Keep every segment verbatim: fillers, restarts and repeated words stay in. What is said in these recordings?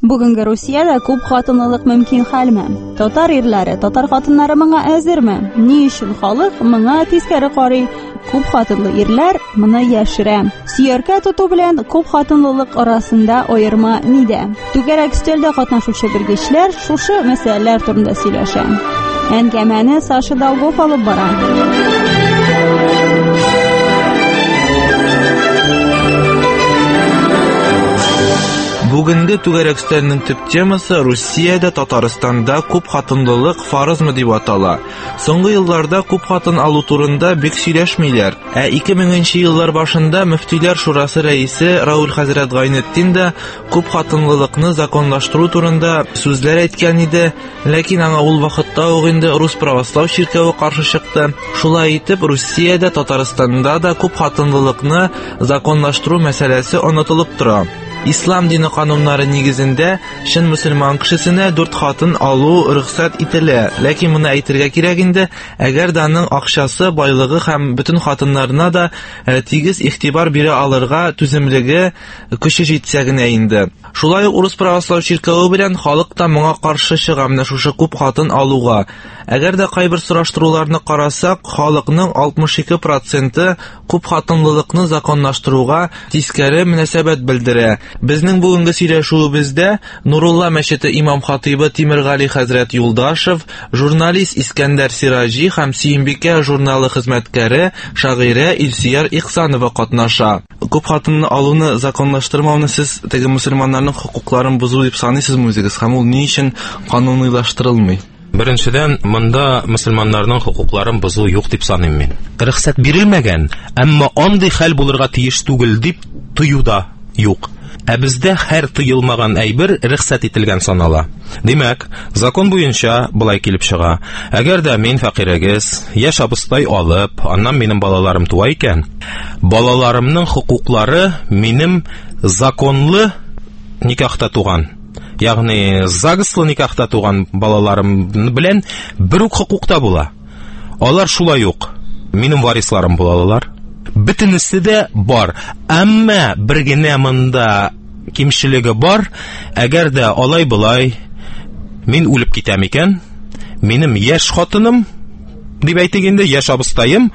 Бүгенге Русиядә күп хатынлылык мөмкин хәлме? Татар ирләре, татар хатыннары моңа әзерме? Ни өчен халык моңа тискәре карый? Күп хатынлы ирләр моны яшерә. Сөяркә тоту белән күп хатынлылык арасында аерма нидә? Түгәрәк стелдә катнашучы белгечләр шушы мәсьәләләр турында сөйләшә. Әңгәмәне Саша Долгов алып бара. Бүгенге түгәрәкстәннең төп темасы Русиядә Татарстанда күп хатынлылык фарызмы дип атала. Соңгы елларда күп хатын алу турында бик сөйләшмиләр. Ә ике меңенче еллар башында Мөфтиләр шурасы рәисе Рауль хәзрәт Гайнетдин дә күп хатынлылыкны законлаштыру турында сүзләр әйткән иде, ләкин аңа ул вакытта ук инде Рус православ чиркәве каршы чыкты. Шулай итеп, Русиядә Татарстанда да күп хатынлылыкны законлаштыру мәсьәләсе онытылып тора. Ислам дине кануннары нигезендә шин мөселман кешесенә дүрт хатын алу рөхсәт ителә. Ләкин моны әйтергә кирәк инде, әгәр дә аның акчасы, байлыгы һәм бөтен хатыннарына да ә, тигез игътибар бирә алырга түземлеге, көче җитсә генә инде. Шулай ук Урыс православ чиркәве белән халык та моңа каршы чыга менә шушы күп хатын алуга. Әгәр дә кайбер сораштыруларны карасак, халыкның алтмыш ике проценты күп хатынлылыкны законлаштыруга тискәре мөнәсәбәт белдерә. Безнең бүгенге сөйләшүебездә Нурулла мәчете имам-хатибы Тимергали хәзрәт Юлдашев, журналист Искәндәр Сиражи һәм Сөембикә журналы хезмәткәре, шагыйрә Илсияр Ихсанова катнаша. Күп хатынны алуны законлаштырмауны сез теге мөселманнарның хокукларын бозу дип саныйсызмы үзегез, һәм ул ни өчен канунилаштырылмый? Беренчедән, монда мөселманнарның хокукларын бозу юк дип саныйм мин. Рөхсәт бирелмәгән, әмма андый хәл булырга тиеш түгел дип тыюда юк. Ә бездә һәр тыелмаган әйбер рөхсәт ителгән санала. Димәк, закон буенча булай килеп чыга. Әгәр дә мин фәкыйрәгез, яшь абыстай алып, аннан минем балаларым туа икән, балаларымның хокуклары минем законлы никахта туган, ягъни загыслы никахта туган балаларым белән бер үк хокукта була. Алар шулай ук минем варисларым булалар. Бөтенесе дә бар. Әмма бер генә монда кимчелеге бар. Әгәр дә алай булай мин үлеп китәм икән, минем яшь хатыным дип әйтегәндә яшь абыстаем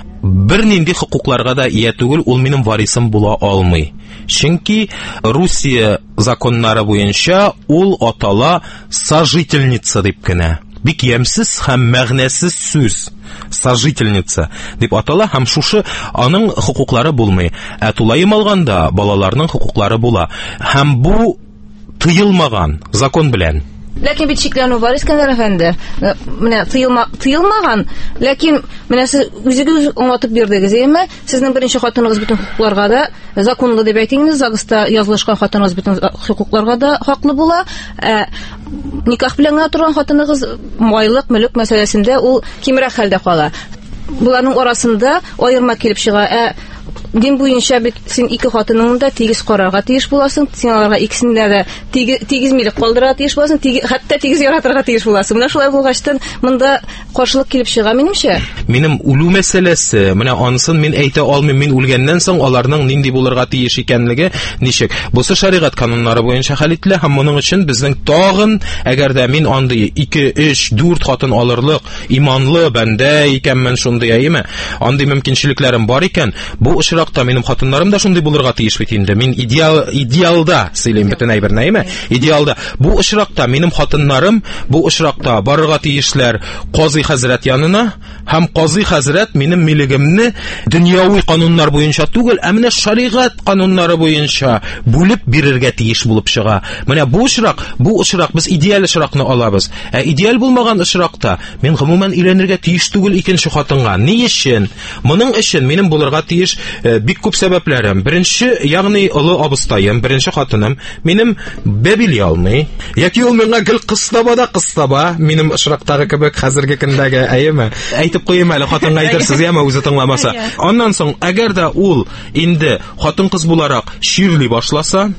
бер нинди хокукларга да ия түгел, ул минем варисым була алмый. Чөнки Русия законнары буенча ул атала сожительница дип кенә. Бик ямсыз һәм мәгънәсез сүз. Сожительница дип атала һәм шушы аның хокуклары булмый. Ә тулайым алганда балаларның хокуклары була. Һәм бу тыелмаган закон белән. Ләкин бит шикләнү бар, Искәндәр әфәнде. Менә тыелма, тыелмаган, ләкин менә сез үзегез аңлатып бирдегез, әйме? Сезнең беренче хатыныгыз бөтен хокукларга да законлы дип әйтегез, загыста язылышкан хатыныгыз бөтен хокукларга да хаклы була. Ә никах белән генә торган хатыныгыз майлык, мөлек мәсьәләсендә ул кимрәк хәлдә кала. Буларның арасында аерма килеп чыга. Ә дин буенча бит син ике хатыныңны да тигез карарга тиеш буласың, син аларга икесендә дә тигез милек калдырырга тиеш буласың, хәтта тигез яратырга тиеш буласың. Менә шулай булгачтан монда каршылык килеп чыга минемчә. Минем үлү мәсьәләсе, менә анысын мин әйтә алмыйм. Мин үлгәннән соң аларның нинди булырга тиеш икәнлеге ничек? Бусы шәригать кануннары буенча хәл ителә һәм моның өчен безнең тагын, әгәр дә мин андый ике, өч, дүрт хатын алырлык иманлы бәндә икәнмен шундый әйме, андый мөмкинчелекләрем бар икән, бу очракта минем хатыннарым да шундый булырга тиеш бит инде. Мин идеал идеалда сөйләйм бөтен әйберне, әйме? Идеалда бу очракта минем хатыннарым бу очракта барырга тиешләр Казый хәзрәт янына, һәм Казый хәзрәт минем милегемне дөньяви кануннар буенча түгел, ә менә шәригать кануннары буенча бүлеп бирергә тиеш булып чыга. Менә бу очрак, бу очрак без идеаль очракны алабыз. Ә идеаль булмаган очракта мин гомумән өйләнергә тиеш түгел икенче хатынга. Ни өчен? Моның өчен минем булырга тиеш бик күп сәбәпләрем. Беренче, ягъни олы абыстаем, беренче хатыным минем бәбили алмый. Яки ул миңа гел кыстаба да кыстаба, минем очрактагы кебек хәзерге көндәге, әйеме? Әйтеп куйым әле, хатынга әйтерсез, яме үзе тыңламаса. Аннан соң, әгәр дә ул инде хатын-кыз буларак ширли башласа,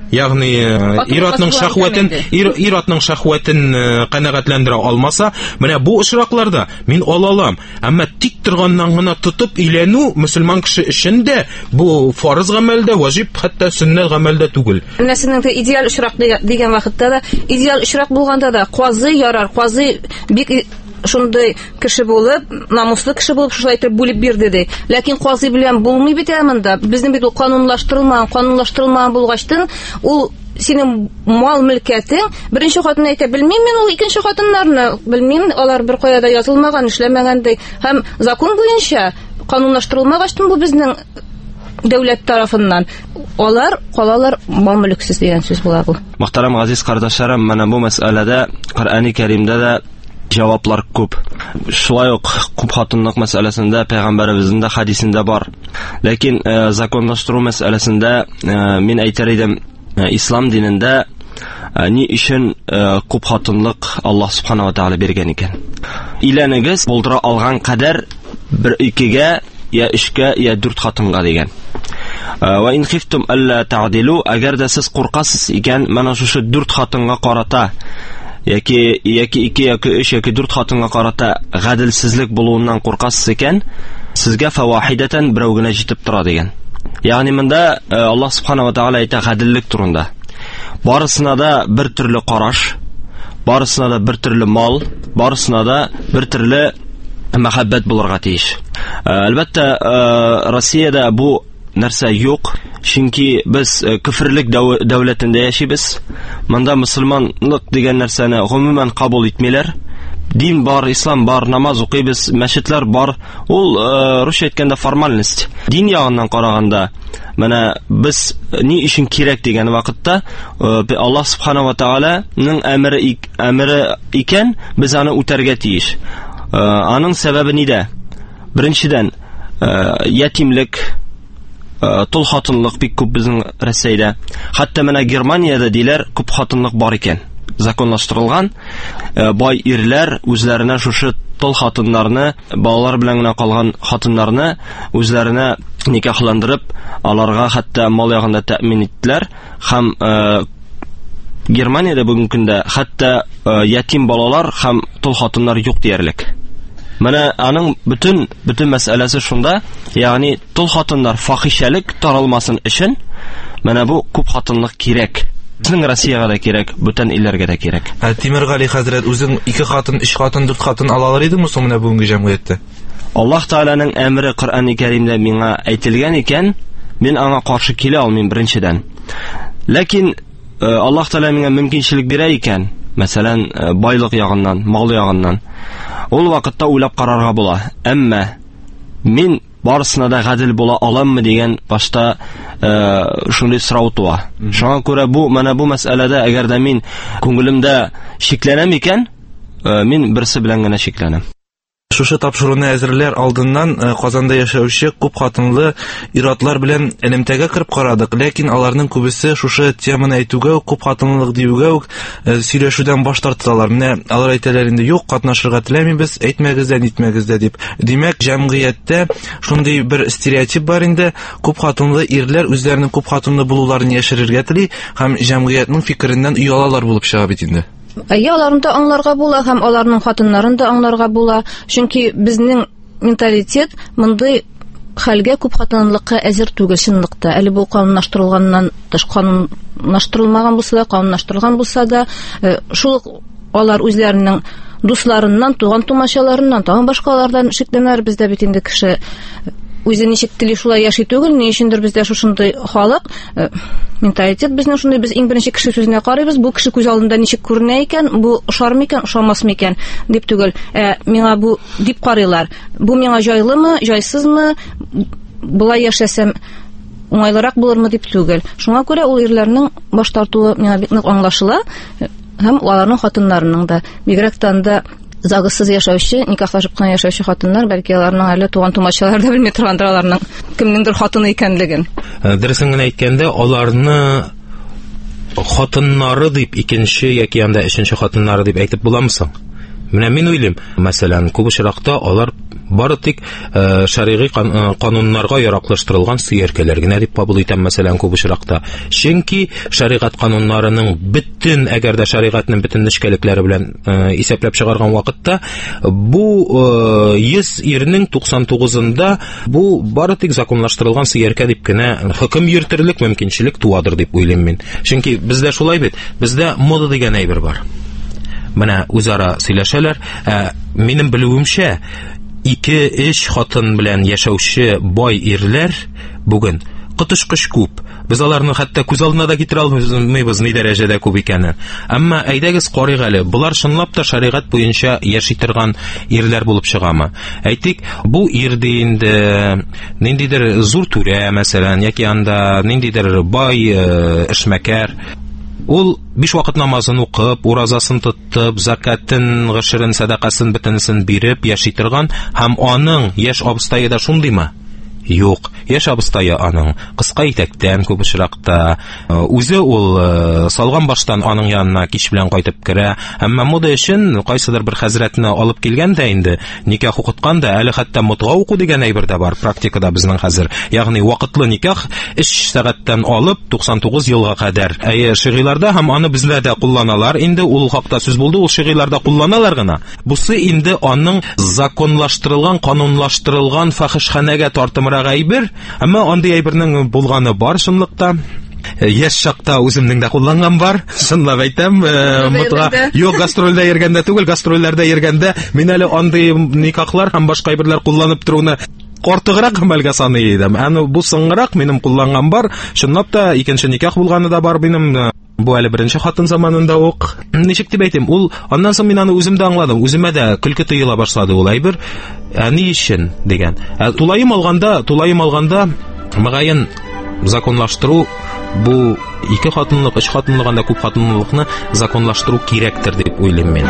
Ягъни ир-атның шахватын ир-атның шахватын канәгатьләндерә алмаса, менә бу очракларда мин алалам. Әмма тик торганнан гына тотып өйләнү мөселман кеше өчен дә бу фарыз гамәлдә, ваҗиб, хәтта сөннәт гамәлдә түгел. Нәрсәнең дә идеаль очрак дигән вакытта да, идеаль очрак булганда да казы ярар, казы бик шундый кеше булып, намуслы кеше булып шулай итеп бүлеп бирде ди. Ләкин казы белән булмый бит монда. Безнең бит ул канунлаштырылмаган, канунлаштырылмаган булгачтын, ул синең мал мөлкәтең, беренче хатын әйтә, белмим мин ул икенче хатыннарны, белмим, алар бер каяда язылмаган, эшләмәгән ди. Һәм закон буенча канунлаштырылмагачтын бу безнең дәүләт тарафыннан алар калалар мал мөлксез дигән сүз була бу. Мөхтәрәм газиз кардәшләрем, менә бу мәсьәләдә Коръәни Кәримдә дә җаваплар күп. Шулай ук күп хатынлык мәсьәләсендә пәйгамбәребезнең дә хадисендә бар. Ләкин э, законлаштыру мәсьәләсендә э, мин әйтер идем, э, ислам динендә э, ни өчен э, күп хатынлык Аллаһ субхана ва тааля биргән икән. Иләнегез булдыра алган кадәр бер икегә, я өчкә, я дүрт хатынга дигән. Ва ин хифтум алла ta'dilu, әгәр дә сез куркасыз икән, менә шушы дүрт хатынга карата яки яки ике яки өч яки дүрт хатынга карата гаделсезлек булуыннан куркасыз икән, сезгә фавахидатан берәү генә җитеп тора дигән. Ягъни монда Аллаһ субхана ва тааля әйтә гаделлек турында. Барысына да бер төрле караш, барысына да бер төрле мал, барысына да бер төрле мәхәббәт булырга тиеш. Әлбәттә, Россиядә бу нәрсә юк, чөнки без кифрлек дәүләтендә яшибез. Монда мусламанлык дигән нәрсәне гомумән кабул итмиләр. Дин бар, ислам бар, намаз укыйбыз, мәчетләр бар. Ул русча әйткәндә формальность. Дин ягыннан караганда, менә без ни өчен кирәк дигән вакытта Аллаһ субхана ва тааляның әмере әмере икән, без аны үтәргә тиеш. Аның сәбәбе нидә? Беренчедән, ятимлек, тол хатынлык бик күп безнең Россиядә. Хәтта менә Германиядә диләр, күп хатынлык бар икән. Законлаштырылган. Бай ирләр үзләренә шушы тол хатыннарны, балалар белән генә калган хатыннарны үзләренә никахландырып, аларга хәтта мал ягында тәэмин иттеләр. Һәм Германиядә бүгенге көндә хәтта ятим балалар һәм тол хатыннар юк диярлек. Менә аның бүтән бүтән мәсьәләсе шунда, ягъни тол хатыннар фахишәлек таралмасын өчен менә бу күп хатынлык кирәк. Безнең Россиягә дә кирәк, бүтән илләргә дә кирәк. Тимер Гали хәзрәт, үзең ике хатын, өч хатын, дүрт хатын ала алыр идеңме соң менә бүгенге җәмгыятьтә? Аллаһ Тааляның әмере Коръәни Кәримдә миңа әйтелгән икән, мин аңа каршы килә алмыйм беренчедән. Ләкин Аллаһ Тааля миңа мөмкинчелек бирә икән, мәсәлән, байлык ягыннан, мал ягыннан. Ул вакытта уйлап карарга була. Әмма мин барысына да гадел була аламмы дигән башта шундый сорау туа. Шуңа күрә бу менә бу мәсьәләдә әгәр дә мин күңелемдә шикләнәм икән, мин берсе белән генә шикләнәм. Шушы тапшыруны әзерләр алдыннан Казанда яшәүче күп хатынлы ир-атлар белән элемтәгә кереп карадык, ләкин аларның күбесе шушы теманы әйтүгә, күп хатынлылык диюгә үк сөйләшүдән баш тарталар. Менә алар әйтәләр инде, юк, катнашырга теләмибез, әйтмәгез дә, нитмәгез дә дип. Димәк, җәмгыятьтә шундый бер стереотип бар инде, күп хатынлы ирләр үзләренең күп хатынлы булуларын яшерергә тели һәм җәмгыятьнең фикереннән оялалар булып чыга бит инде. Әйе, аларны да аңларга була, һәм аларның хатыннарын да аңларга була. Чөнки безнең менталитет мондый хәлгә, күп хатынлыкка әзер түгел чынлыкта. Әле бу канунлаштырылганнан тыш, канунлаштырылмаган булса да, канунлаштырылган булса да, шул алар үзләренең дусларыннан, туган тумачаларыннан, тагын башкалардан шикләнәләр. Бездә бит инде кеше үзе ничек тели шулай яши түгел, ни өчендер бездә шушындай халык, менталитет безнең шундый, без иң беренче кеше сүзенә карыйбыз, бу кеше күз алдында ничек күренә икән, бу ошармы икән, ошамасмы икән дип түгел. Ә миңа бу дип карыйлар. Бу миңа җайлымы, җайсызмы, булай яшәсәм уңайлырак булырмы дип түгел. Шуңа күрә ул ирләрнең баш тартуы миңа бик нык аңлашыла, һәм аларның хатыннарының да. Бигрәк тә загысыз яшәүче, никахлашып кына яшәүче хатыннар, бәлки аларның әле туган тумачалар да белми торгандыр аларның кемнеңдер хатыны икәнлеген. Дөресен генә әйткәндә, аларны хатыннары дип икенче яки янда өченче хатыннары дип әйтеп буламы соң? Менә мин уйлыйм, мәсәлән, күп очракта алар Бары тик э, шәригый кан, э, кануннарга яраклаштырылган сөяркәләр генә дип кабул итәм, мәсәлән, күп очракта. Чөнки шәригать кануннарының бөтен, әгәр дә шәригатьнең бөтен нечкәлекләре белән э, исәпләп чыгарган вакытта, бу э, йөз ирнең туксан тугызында бу бары тик законлаштырылган сөяркә дип кенә хөкем йөртерлек мөмкинчелек туадыр дип уйлыйм мин. Чөнки бездә шулай бит, бездә мода дигән әйбер бар. Менә үзара сөйләшәләр, ә, минем белүемчә, ике-өч хатын белән яшәүче бай ирләр бүген кытышкыч күп. Без аларны хәтта күз алдына да китерә алмыйбыз ни дәрәҗәдә күп икәнен. Әмма әйдәгез карыйк әле, булар шынлап та шәригать буенча яши торган ирләр булып чыгамы? Әйтик, бу ирде инде ниндидер зур түрә, мәсәлән, яки анда ниндидер бай эшмәкәр, ул биш вакыт намазын укып, уразасын тотып, закатын, гышрын, садакасын бөтенесен биреп яши торган, һәм аның яшь абыстайы да шундыймы? Юк, яшь абыстайы аның кыска итәктән күп очракта, үзе ул салган баштан аның янына кич белән кайтып керә. Әмма мода өчен кайсыдыр бер хәзрәтне алып килгән дә инде, никах укыткан да, әле хәтта мутга уку дигән әйбер дә бар практикада безнең хәзер. Ягъни вакытлы никах өч сәгатьтән алып туксан тугыз елга кадәр. Әйе, шигыларда һәм аны бездә дә кулланалар. Инде ул хакта сүз булды, ул шигыларда кулланалар гына. Бусы инде аның законлаштырылган, канунлаштырылган фахишханәгә тартымы әйбер, әмма андый әйбернең булганы бар шунлыкта. Яшь чакта үземнең дә кулланган бар, шунлап әйтәм, мутга юк, гастрольдә йөргәндә түгел, гастрольләрдә йөргәндә мин әле андый никахлар һәм башка әйберләр кулланып торуны картыграк гамәлгә саный идем. Әне бу соңгырак минем кулланган бар, шунлап та икенче никах булганы да бар минем. Бу әле беренче хатын заманында ук. Ничек дип әйтим, ул аннан соң мин аны үзем дә аңладым. Үземә дә көлке тыела башлады ул әйбер. Ә ни өчен дигән. Ә тулайым алганда, тулайым алганда мөгаен законлаштыру бу ике хатынлык, өч хатынлык анда күп хатынлыкны законлаштыру кирәктер дип уйлыйм мин.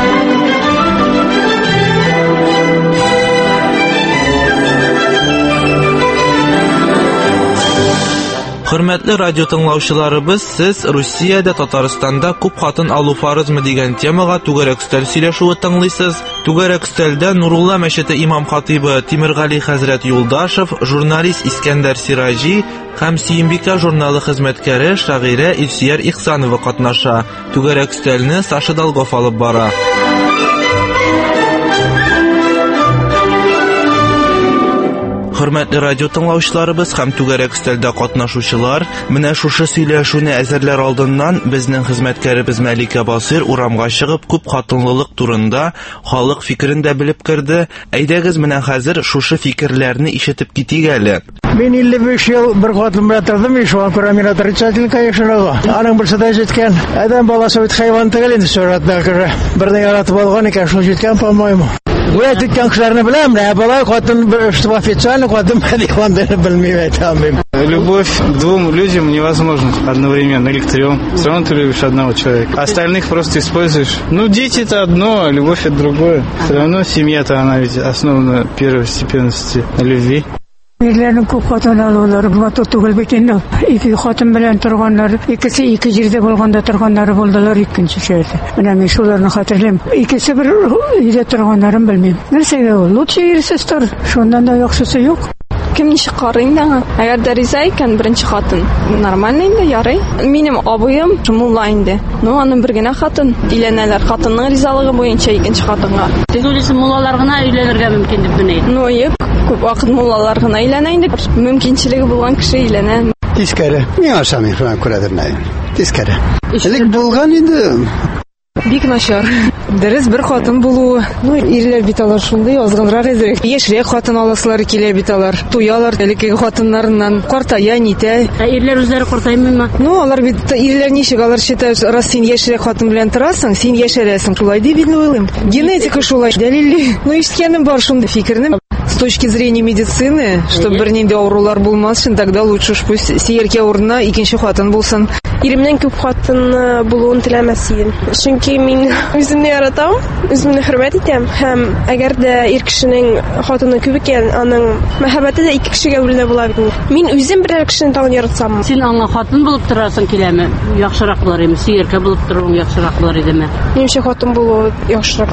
Хөрмәтле радио тыңлаучыларыбыз, сез Русиядә, Татарстанда күп хатын алу фарызмы дигән темага түгәрәк өстәл сөйләшүе тыңлыйсыз. Түгәрәк өстәлдә Нурулла мәчете имам-хатибы Тимергали хәзрәт Юлдашев, журналист Искәндәр Сиражи һәм Сөембикә журналы хезмәткәре шагыйрә Илсөяр Ихсанова катнаша. Түгәрәк өстәлне Саша Долгов алып бара. Хөрмәтле радио тыңлаучыларыбыз һәм түгәрәк өстәлдә катнашучылар, менә шушы сөйләшүне әзерләр алдыннан безнең хезмәткәребез Мәликә Басир урамга чыгып күп хатынлылык турында халык фикерен дә белеп керде. Әйдәгез менә хәзер шушы фикерләрне ишетеп китик әле. Мин илле биш ел бер хатын белән тордым, и шуңа күрә мин отрицательный кайшырага. Аның берсе дә җиткән. Адам баласы бит хайван түгел инде, сөрәттә күрә. Берне яратып алган икән, шул җиткән, по-моему. Уят иткән кешеләрне беләм, ә балай хатын что официально хатын хайванны белмим әйтәм. Любовь к двум людям невозможна одновременно или к трем. Все равно ты любишь одного человека. Остальных просто используешь. Ну, дети это одно, а любовь это другое. Все равно семья-то она ведь основана первостепенности на любви. Ирләрнең күп хатын алулары матур түгел бит инде. Ике хатын белән торганнар, икесе ике җирдә булганда торганнары булдылар, икенче җирдә. Менә мин шуларны хәтерләйм. Икесе бер өйдә торганнарын белмим. Нәрсәгә ул? Лучше ирсез тор. Шуннан да яхшысы юк. Кем ничек карый инде? Әгәр дә риза икән беренче хатын, нормально инде, ярый. Минем абыем мулла инде. Ну, аның бер генә хатын. Өйләнәләр хатынның ризалыгы буенча икенче хатынга. Сез уйлыйсыз, муллалар гына өйләнергә мөмкин дип беләм. Ну, юк. Күп вакыт муллалар гына өйләнә инде. Мөмкинчелеге булган кеше өйләнә. Тискәре. Миңа ошамый, шуңа күрәдер инде. Тискәре. Элек булган инде. Бик начар. Дөрес бер хатын булу. Ну, ирләр бит алар шундый азгынрак иде. Яшьрәк хатын аласылар килә бит алар. Туялар элекке хатыннарыннан картая нитә. Ә ирләр үзләре картаймыймы? Ну, алар бит ирләр ничек алар считают, раз син яшьрәк хатын белән торасың, син яшәрәсең. Шулай дип уйлыйм. Генетика шулай дәлилли. Ну, ишеткәнем бар шундый фикерне. С точки зрения медицины, чтобы бер нинди авырулар булмасын, тогда лучше пусть сөяркә урынына икенче хатын булсын. Иремнән күп хатын булуын теләмәс идем. Чөнки мин үземне яратам, үземне хөрмәт итәм һәм әгәр дә ир кешенең хатыны күп икән, аның мәхәббәте дә ике кешегә бүленә була бит. Мин үзем берәр кешене тагын яратсам, син аңа хатын булып торасың киләме? Яхшырак булыр име? Сөяркә булып торуың яхшырак булыр идеме? Минемчә хатын булу яхшырак.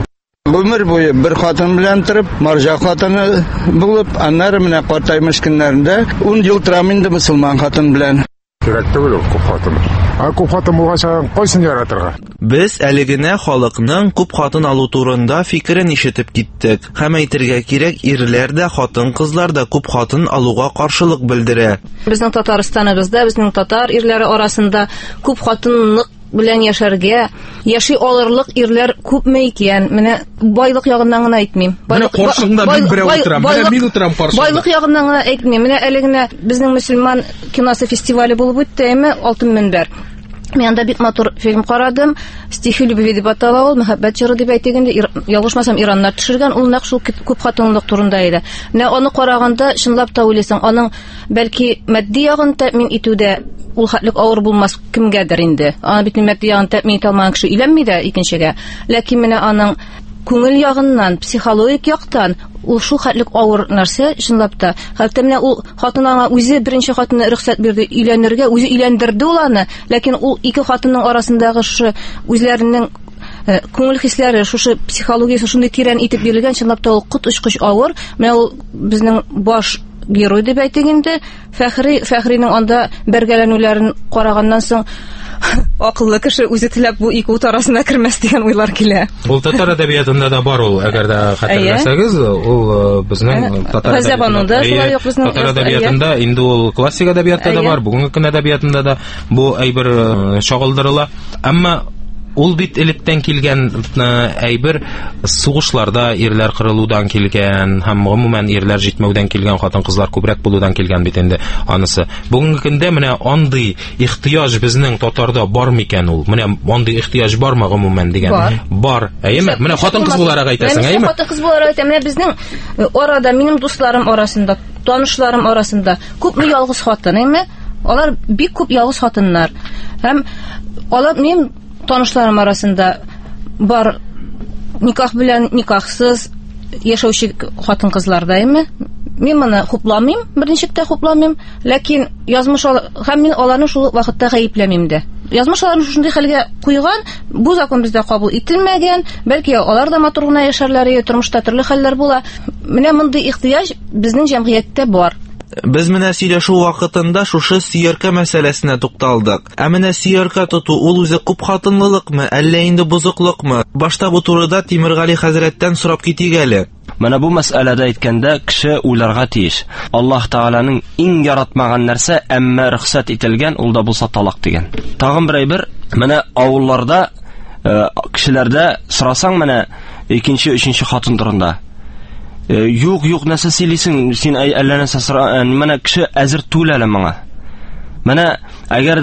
Ömür boyu bir хатын белән торып, марҗа хатыны булып, аннары менә картаймыш көннәрендә ун ел торам инде мусулман хатын белән. Кирәк түгел ул күп хатын. А күп хатын булганча кайсын яратырга? Без әле генә халыкның күп хатын алу турында фикерен ишетеп киттек. Һәм әйтергә кирәк, ирләр дә, хатын-кызлар да күп хатын алуга каршылык белдерә. Безнең Татарстаныбызда, безнең татар ирләре арасында күп хатынлык белән яшәргә, яши алырлык ирләр күпме икән? Менә байлык ягыннан гына әйтмим. Менә каршыңда мин берәү утырам, менә мин утырам каршыңда. Байлык ягыннан гына әйтмим. Менә әле генә безнең мөселман киносы фестивале булып үтте, Алтын мөнбәр. Мен анда бик матур фильм карадым. Стихи любви дип атала ул, мәхәббәт җыры дип әйтегәндә, ялгышмасам Ираннар төшергән, ул нәкъ шул күп хатынлык турында иде. Менә аны караганда чынлап та уйлыйсың, аның бәлки матди ягын тәэмин итүдә ул хәтлек авыр булмас кемгәдер инде. Аны бит матди ягын тәэмин итә алмаган кеше өйләнми дә икенчегә. Ләкин менә аның күңел ягыннан, психологик яктан ул шул хәтлек авыр нәрсә, чынлап та. Хәтта менә ул хатын аңа үзе беренче хатынны рөхсәт бирде өйләнергә, үзе өйләндерде ул аны, ләкин ул ике хатынның арасындагы шу үзләренең күңел хисләре, шушы психологиясе шундый тирән итеп бирелгән, чынлап та ул кут очкыч авыр. Менә ул безнең баш герой дип әйтегәндә, Фәхри, Фәхринең анда бергәләнүләрен караганнан соң акыллы кеше үзе теләп бу ике ут арасына кермәс дигән уйлар килә. Ул татар әдәбиятында да бар ул, әгәр дә хәтерләсәгез, ул безнең татар әдәбиятында инде ул классик әдәбиятта да бар, бүгенге көн әдәбиятында да бу әйбер чагылдырыла. Әмма ул бит электән килгән әйбер сугышларда ирләр кырылудан килгән, һәм гомумән ирләр җитмәүдән килгән, хатын-кызлар күбрәк булудан килгән бит инде анысы. Бүгенге көндә менә андый ихтыяҗ безнең татарда бар микән ул? Менә андый ихтыяҗ бармы гомумән дигән? Бар. Әйеме? Менә хатын-кыз буларак әйтәсең, әйеме? Хатын-кыз буларак әйтәм, менә безнең арада, минем дусларым арасында, танышларым арасында күпме ялгыз хатын, әйеме? Алар бик күп ялгыз хатыннар. Һәм алар минем танышларым арасында бар никах белән никахсыз яшәүче хатын-кызлар да, әйеме? Мин моны хупламыйм, берничек тә хупламыйм, ләкин язмыш һәм мин аларны шул вакытта гаепләмим дә. Язмыш аларны шундый хәлгә куйган, бу закон бездә кабул ителмәгән, бәлки алар да матур гына яшәрләр, тормышта төрле хәлләр була. Менә мондый ихтыяҗ безнең җәмгыятьтә бар. Без менә сөйләшү вакытында шушы сөяркә мәсьәләсенә тукталдык. Ә менә сөяркә тоту ул үзе күп хатынлылыкмы, әллә инде бузыклыкмы? Башта бу турыда Тимергали хәзрәттән сорап китик әле. Менә бу мәсьәләдә әйткәндә кеше уйларга тиеш. Аллаһ Тәгаланың иң яратмаган нәрсә, әмма рөхсәт ителгән, ул да булса талак дигән. Тагын бер әйбер, менә авылларда, кешеләрдә сорасаң менә икенче, өченче хатын турында. Юк, юк, нәрсә сөйлисең, син әллә нәрсә сора, менә кеше әзер түгел әле моңа. Менә әгәр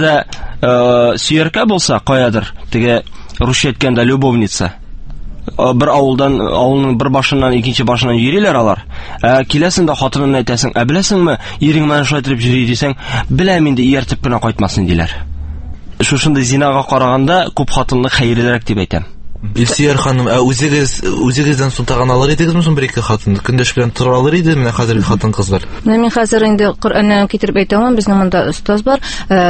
дә сөяркә булса, каядыр, теге русча әйткәндә любовница. Бер авылдан, авылның бер башыннан икенче башына йөриләр алар. Ә киләсен дә хатынын әйтәсең, ә беләсеңме, ирең менә шулай итеп йөри дисәң, беләм инде ияртеп кенә кайтмасын диләр. Шушындай зинага караганда күп хатынлык хәерлерәк дип әйтәм. Илсияр ханым, ә үзегез үзегездән соң тагын алыр идегезме соң бер-ике хатынны? Көндәш белән тора алыр иде менә хәзерге хатын-кызлар? Менә мин хәзер инде Коръәннән китереп әйтәм, безнең монда остаз бар,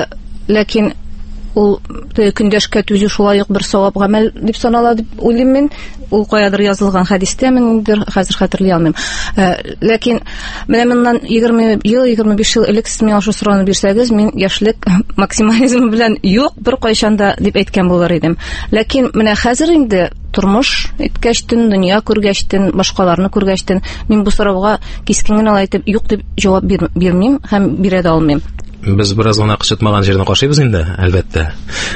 ләкин ул көндәшкә түзү шулай ук бер савап гамәл дип санала дип уйлыйм мин. Ул каядыр язылган хәдистә, мен хәзер хәтерли алмыйм. Ләкин менә моннан егерме ел, егерме биш ел элек сез миңа шу сорауны бирсәгез, мин яшьлек максимализм белән юк бер кайчанда дип әйткән булыр идем. Ләкин менә хәзер инде тормыш иткәчтен, дөнья күргәчтен, башкаларны күргәчтен, мин бу сорауга кискен генә әйтеп юк дип җавап бирмим һәм бирә дә алмыйм. Без бераз гына кычытмаган җирне кашыйбыз инде, әлбәттә.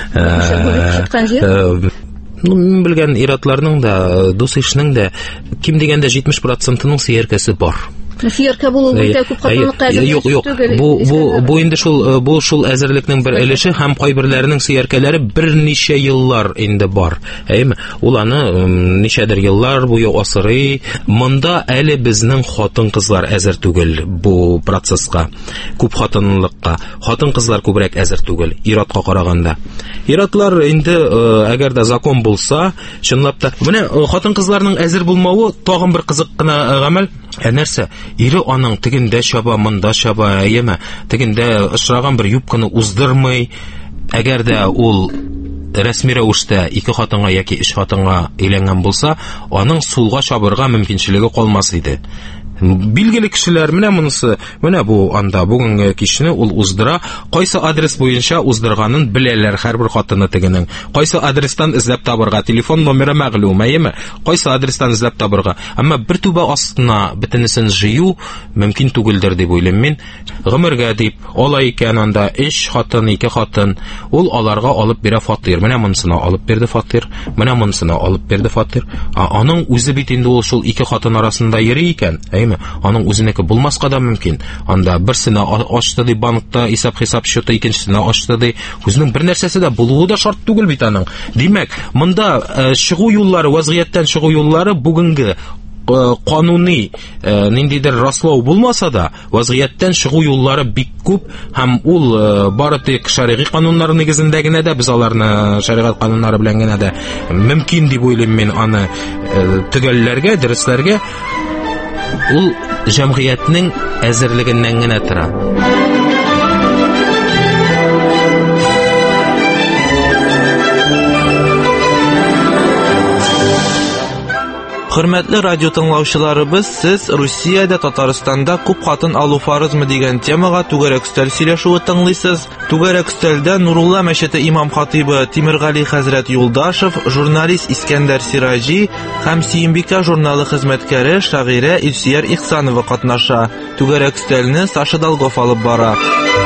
Ну, мин белгән иратларның да, дус ишнең дә ким дигәндә җитмеш процентының сөяркәсе бар. Сөяркә булу үтә күп хатынлыкка Юк, юк. Бу бу бу инде шул бу шул әзерлекнең бер өлеше һәм кайберләренең сөяркәләре берничә еллар инде бар. Әйме, ул аны ничәдер еллар буе асырый. Монда әле безнең хатын-кызлар әзер түгел бу процесска, күп хатынлыкка. Хатын-кызлар күбрәк әзер түгел иратка караганда. Иратлар инде әгәр дә закон булса, чынлап та менә хатын-кызларның әзер булмавы тагын бер кызык кына гамәл. Ә нәрсә? Ире аның тегендә чаба, монда чаба, әйеме? Тегендә ышраган бер юбканы уздырмый. Әгәр дә ул рәсми рәвештә ике хатынга яки өч хатынга өйләнгән булса, аның сулга чабырга мөмкинчелеге калмас иде. Билгеле кешеләр менә монысы, менә бу анда бүгенге кичне ул уздыра, кайсы адрес буенча уздырганын беләләр һәрбер хатыны тегенең. Кайсы адрестан эзләп табырга, телефон номеры мәгълүм, әйеме? Кайсы адрестан эзләп табырга. Әмма бер түбә астына бөтенесен җыю мөмкин түгелдер дип уйлыйм мин. Гомергә дип, алай икән анда өч хатын, ике хатын, ул аларга алып бирә фатир. Менә монысына алып берде фатир, менә монысына алып берде фатир. Аның үзе бит инде ул шул ике хатын арасында йөри икән. Аның үзенеке булмаска да мөмкин. Анда берсенә ачты ди банкта исәп-хисап счеты, икенчесенә ачты ди. Үзенең бер нәрсәсе дә булуы да шарт түгел бит аның. Димәк, монда чыгу юллары, вазгыятьтән чыгу юллары бүгенге кануни ниндидер раслау булмаса да, вазгыятьтән чыгу юллары бик күп һәм ул бары тик шәригый кануннар нигезендә генә дә, без аларны шәригать кануннары белән генә дә мөмкин дип уйлыйм мин аны төгәлләргә, дәресләргә. Ул җәмгыятьнең әзерлегеннән генә тора. Хөрмәтле радио тыңлаучыларыбыз, сез Русиядә, Татарстанда күп хатын алу фарызмы дигән темага түгәрәк өстәл сөйләшүе тыңлыйсыз. Түгәрәк өстәлдә Нурулла мәчете имам-хатибы Тимергали хәзрәт Юлдашев, журналист Искәндәр Сиражи һәм Сөембикә журналы хезмәткәре шагыйрә Илсөяр Ихсанова катнаша. Түгәрәк өстәлне Саша Долгов алып бара.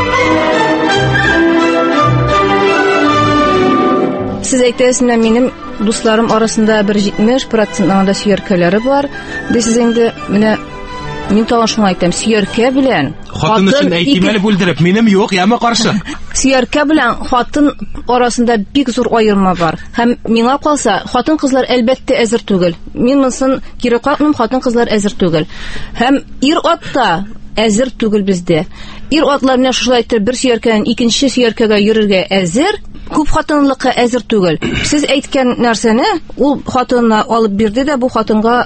Сез әйтәсез, минем дусларым арасында бер җитмеш процент анда сөйәркәләре бар. Сез инде менә мин тагын шуны әйтәм, сөйәркә белән хатын өчен әйтимәле бүлдереп, минем юк, яма каршы. Сөйәркә белән хатын арасында бик зур аерма бар. Һәм миңа калса, хатын-кызлар әлбәттә әзер түгел. Мин монысын кире какмыйм, хатын-кызлар әзер түгел. Һәм ир-ат та әзер түгел бездә. Ир-атлар менә шулай итеп бер сөйәркәдән икенче сөйәркәгә йөрергә әзер, күп хатынлыкка әзер түгел. Сез әйткән нәрсәне ул хатынына алып бирде дә, бу хатынга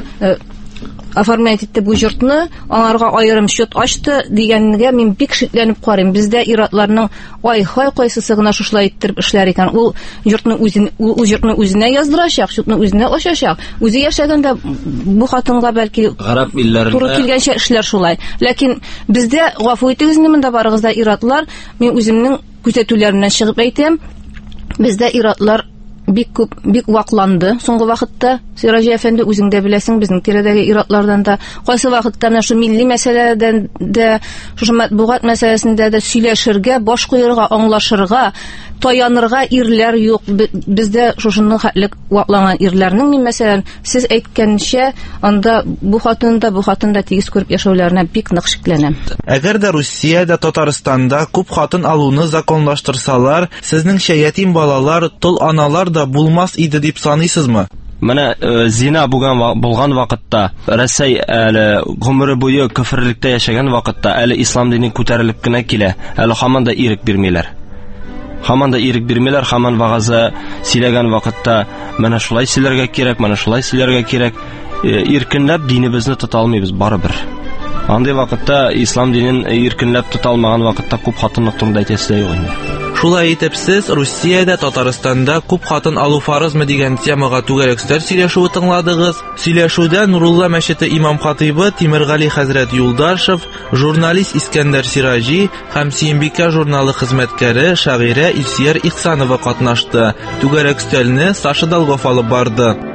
оформлять итте бу йортны, аңарга аерым счет ачты дигәнгә мин бик шикләнеп карыйм. Бездә ир-атларның ай-хай кайсысы гына шулай итеп эшләр икән. Ул йортны үзен ул йортны үзенә яздырачак, счетны үзенә ачачак. Үзе яшәгәндә бу хатынга бәлки гарәп илләрендә туры килгәнчә эшләр шулай. Ләкин бездә гафу итегез, монда барыгызда ир-атлар, мин үземнең күзәтүләремнән чыгып әйтәм, бездә ир-атлар бик күп, бик вакланды соңгы вакытта. Сиражи әфәнде, үзең дә беләсең, безнең тирәдәге ир-атлардан да кайсы вакытта менә шу милли мәсьәләдән дә, шу матбугат мәсьәләсендә дә сөйләшергә, баш куерга, аңлашырга, таянырга ирләр юк. Бездә шушының хәтлек вакланган ирләрнең, мин мәсәлән, сез әйткәнчә, анда бу хатында, бу хатында тигез күреп яшәүләренә бик нык шикләнәм. Әгәр дә Русиядә, Татарстанда күп хатын алуны законлаштырсалар, сезнеңчә ятим балалар, тол аналар да булмас иде дип саныйсызмы? Менә зина булган вакытта, Рәсәй әле гомере буе кафирлектә яшәгән вакытта, әле ислам дине күтәрелеп кенә килә, әле һаман да ирек бирмиләр. Һаман да ирек бирмиләр, һаман вагазы сөйләгән вакытта, менә шулай сөйләргә кирәк, менә шулай сөйләргә кирәк. Иркенләп динебезне тота алмыйбыз барыбер. Андый вакытта ислам динен иркенләп тота алмаган вакытта күп хатынлык турында әйтәсе юк инде. Шулай итеп, сез Русиядә, Татарстанда күп хатын алу фарызмы дигән темага түгәрәк өстәл сөйләшүе тыңладыгыз. Сөйләшүдә Нурулла мәчете имам-хатибы Тимергали хәзрәт Юлдашев, журналист Искәндәр Сиражи һәм Сөембикә журналы хезмәткәре шагыйрә Илсөяр Ихсанова катнашты. Түгәрәк өстәлне Саша Долгов алып барды.